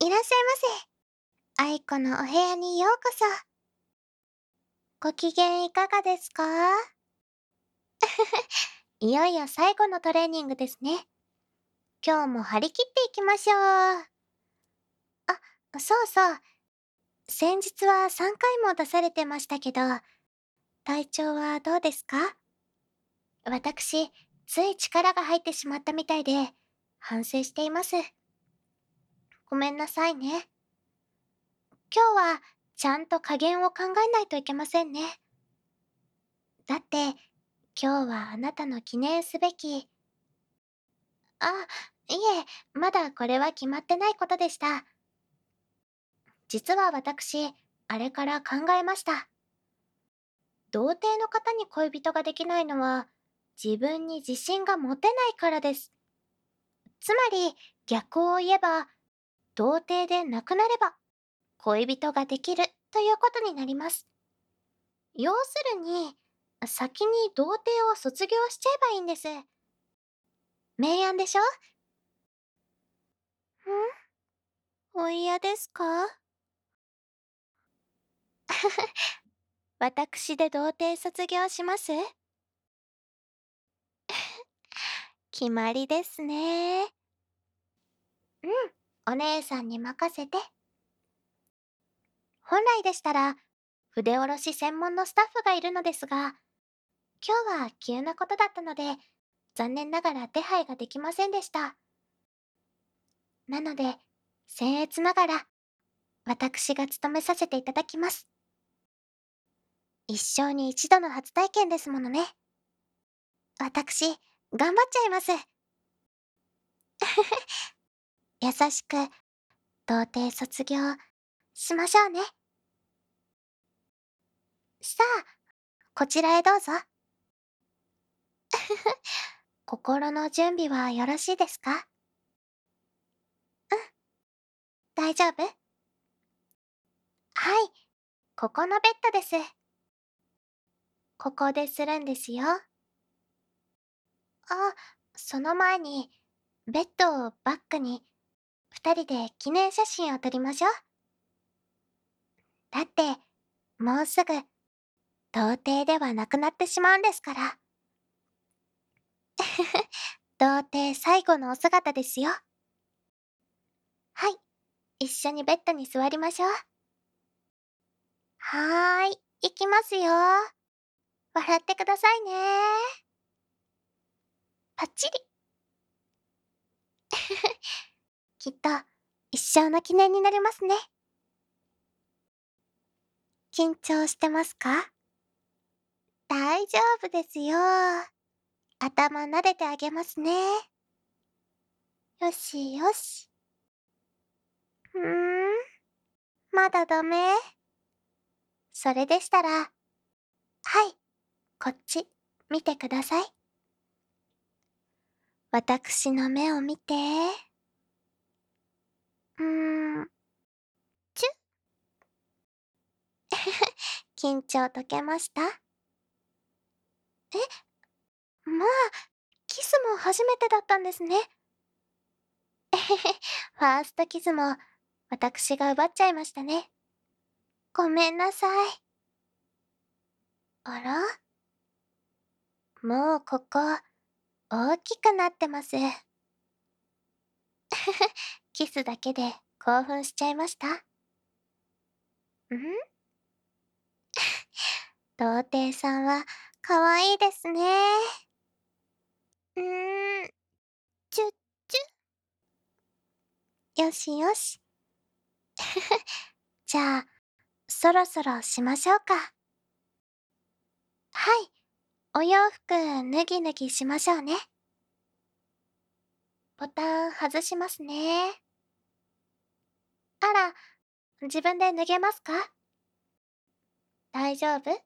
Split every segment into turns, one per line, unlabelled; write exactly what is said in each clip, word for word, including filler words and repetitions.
いらっしゃいませ。愛子のお部屋にようこそ。ご機嫌いかがですか？いよいよ最後のトレーニングですね。今日も張り切っていきましょう。あ、そうそう。先日はさんかいも出されてましたけど、体調はどうですか？私、つい力が入ってしまったみたいで、反省しています。ごめんなさいね。今日は、ちゃんと加減を考えないといけませんね。だって、今日はあなたの記念すべき。あ、いえ、まだこれは決まってないことでした。実は私、あれから考えました。童貞の方に恋人ができないのは、自分に自信が持てないからです。つまり、逆を言えば、童貞でなくなれば、恋人ができるということになります。要するに、先に童貞を卒業しちゃえばいいんです。明暗でしょ？ん？お嫌ですか？私で童貞卒業します？決まりですね。うん、お姉さんに任せて。本来でしたら、筆下ろし専門のスタッフがいるのですが、今日は急なことだったので、残念ながら手配ができませんでした。なので、僭越ながら、私が務めさせていただきます。一生に一度の初体験ですものね。私、頑張っちゃいます。優しく、童貞卒業しましょうね。さあ、こちらへどうぞ。心の準備はよろしいですか？うん、大丈夫？はい、ここのベッドです。ここでするんですよ。あ、その前に、ベッドをバックに、二人で記念写真を撮りましょう。だって、もうすぐ、童貞ではなくなってしまうんですから。童貞最後のお姿ですよ。はい、一緒にベッドに座りましょう。はーい、行きますよ。笑ってくださいね。パッチリ。きっと、一生の記念になりますね。緊張してますか？大丈夫ですよ。頭撫でてあげますね。よしよし。ふーん、まだダメ？それでしたら、はい、こっち、見てください。私の目を見て。うーん、チュッ。緊張解けました？え、まあ、キスも初めてだったんですね。えへへ、ファーストキスも、私が奪っちゃいましたね。ごめんなさい。あら？もうここ、大きくなってます。キスだけで興奮しちゃいました？ん？童貞さんは、かわいいですね。うーん、チュッチュ。よしよし。じゃあ、そろそろしましょうか。はい、お洋服脱ぎ脱ぎしましょうね。ボタン外しますね。あら、自分で脱げますか？大丈夫？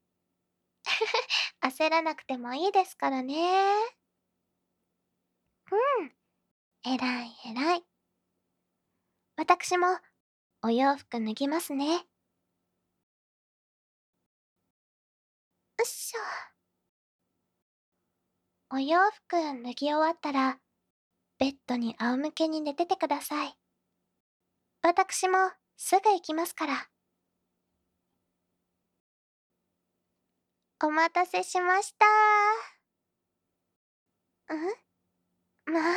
焦らなくてもいいですからね。うん、えらいえらい。私も、お洋服脱ぎますね。よっしょ。お洋服脱ぎ終わったら、ベッドに仰向けに寝ててください。 私もすぐ行きますから。お待たせしました。んまあ。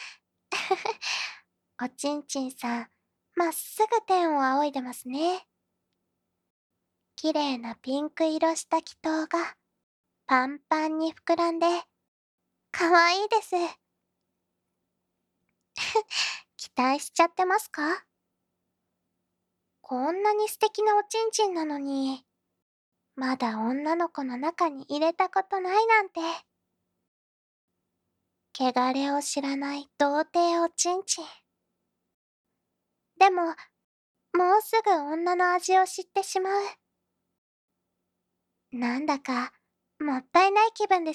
おちんちんさん、まっすぐ天を仰いでますね。綺麗なピンク色した祈祷がパンパンに膨らんで、かわいいです。期待しちゃってますか？こんなに素敵なおちんちんなのに、まだ女の子の中に入れたことないなんて。汚れを知らない童貞おちんちん。でも、もうすぐ女の味を知ってしまう。なんだか、もったいない気分です。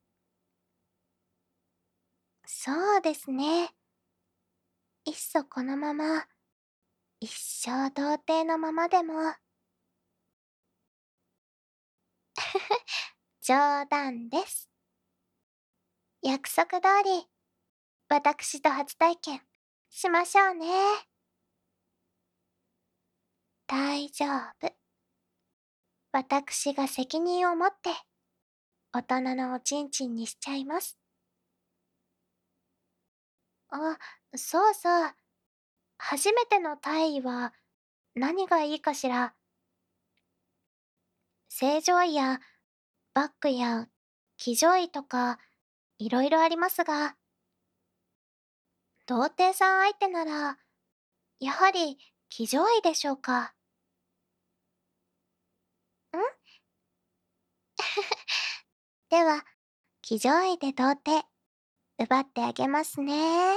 そうですね。いっそこのまま、一生童貞のままでも。冗談です。約束通り、私と初体験、しましょうね。大丈夫。私が責任を持って、大人のおちんちんにしちゃいます。あ、そうそう。初めての体位は何がいいかしら。正常位やバックや騎乗位とかいろいろありますが、童貞さん相手なら、やはり騎乗位でしょうか。んでは、騎乗位で童貞、奪ってあげますね。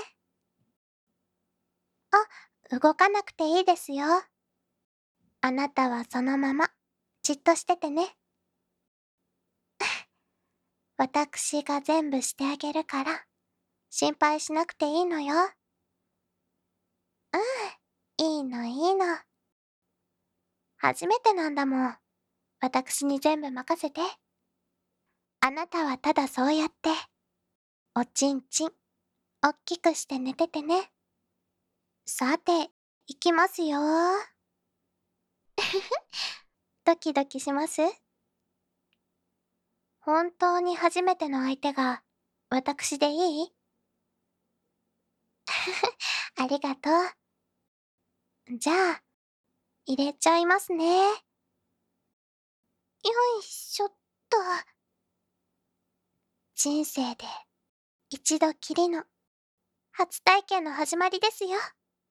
あ、動かなくていいですよ。あなたはそのまま、じっとしててね。私が全部してあげるから、心配しなくていいのよ。うん、いいのいいの。初めてなんだもん。私に全部任せて。あなたはただそうやって、おちんちん、おっきくして寝ててね。さて、いきますよ。ドキドキします？本当に初めての相手が、私でいい？ありがとう。じゃあ、入れちゃいますね。よいしょっと。人生で一度きりの初体験の始まりですよ。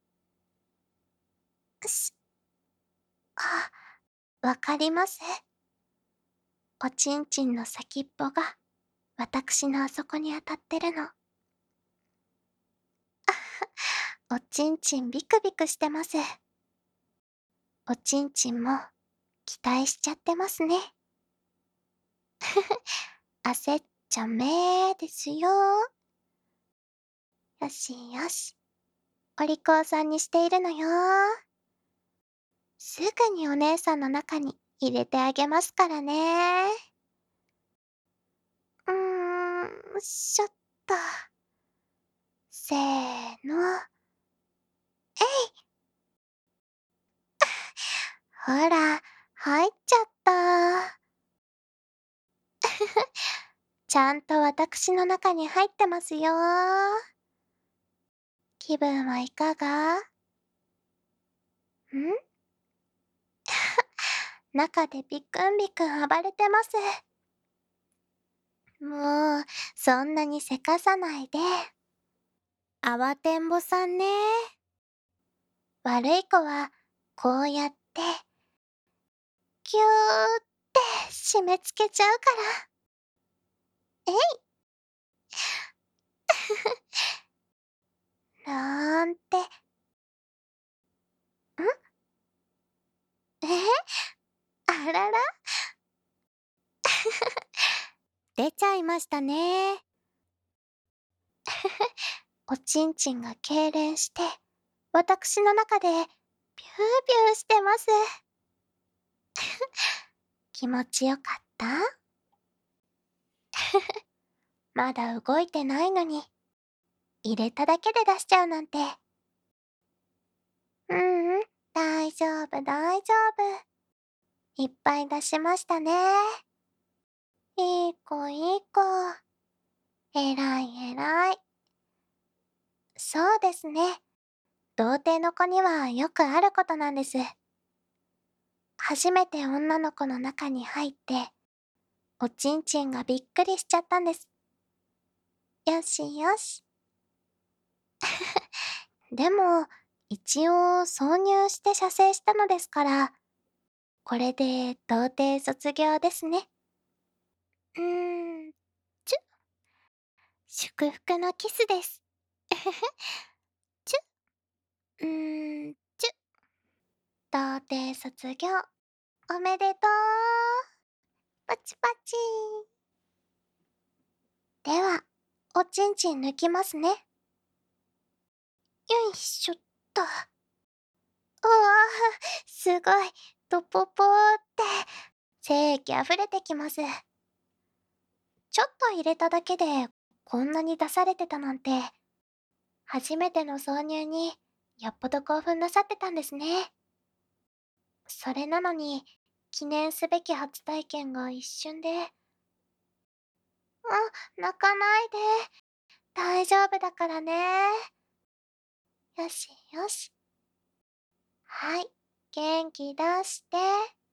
し、あ、わかります？おちんちんの先っぽが私のあそこに当たってるの。おちんちんビクビクしてます。おちんちんも期待しちゃってますね。焦っちゃめーですよ。よしよし。お利口さんにしているのよ。すぐにお姉さんの中に入れてあげますからね。うーん、しょっと。せーの。えい。ほら、入っちゃった。ちゃんと私の中に入ってますよ。気分はいかが？ん中でビクンビクン暴れてます。もう、そんなにせかさないで。慌てんぼさんね。悪い子は、こうやって、ぎゅーって締め付けちゃうから。えいなんて。んえあらら出ちゃいましたね。おちんちんが痙攣して、私の中で、ビュービューしてます。気持ちよかった？まだ動いてないのに、入れただけで出しちゃうなんて。 ううん、大丈夫大丈夫。いっぱい出しましたね。いい子いい子。えらいえらい。そうですね。童貞の子にはよくあることなんです。初めて女の子の中に入って、おちんちんがびっくりしちゃったんです。よしよし。でも、一応挿入して射精したのですから、これで童貞卒業ですね。うーん、ちゅ、祝福のキスです。ちゅ、うーん、ちゅ、童貞卒業、おめでとう。パチパチ。では、おちんちん抜きますね。よいしょっと。うわぁ、すごい、トポポーって、精液溢れてきます。ちょっと入れただけで、こんなに出されてたなんて、初めての挿入に、よっぽど興奮なさってたんですね。それなのに、記念すべき初体験が一瞬で、あ、泣かないで。大丈夫だからね。よしよし。はい、元気出して。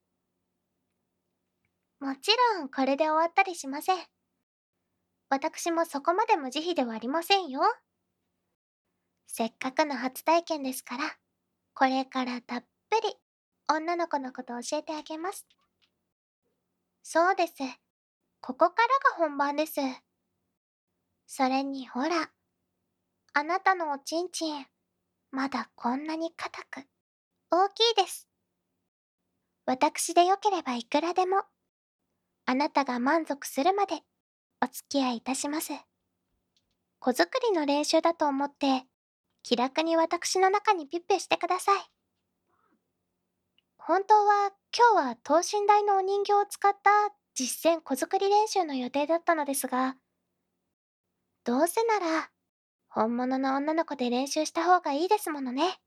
もちろんこれで終わったりしません。私もそこまで無慈悲ではありませんよ。せっかくの初体験ですから、これからたっぷり女の子のこと教えてあげます。そうです。ここからが本番です。それにほら、あなたのおちんちん、まだこんなに硬く、大きいです。私でよければいくらでも、あなたが満足するまでお付き合いいたします。子作りの練習だと思って、気楽に私の中にピッペしてください。本当は今日は等身大のお人形を使った実践子作り練習の予定だったのですが、どうせなら本物の女の子で練習した方がいいですものね。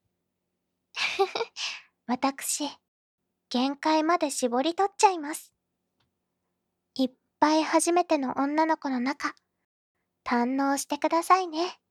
私、限界まで絞り取っちゃいます。いっぱい初めての女の子の中、堪能してくださいね。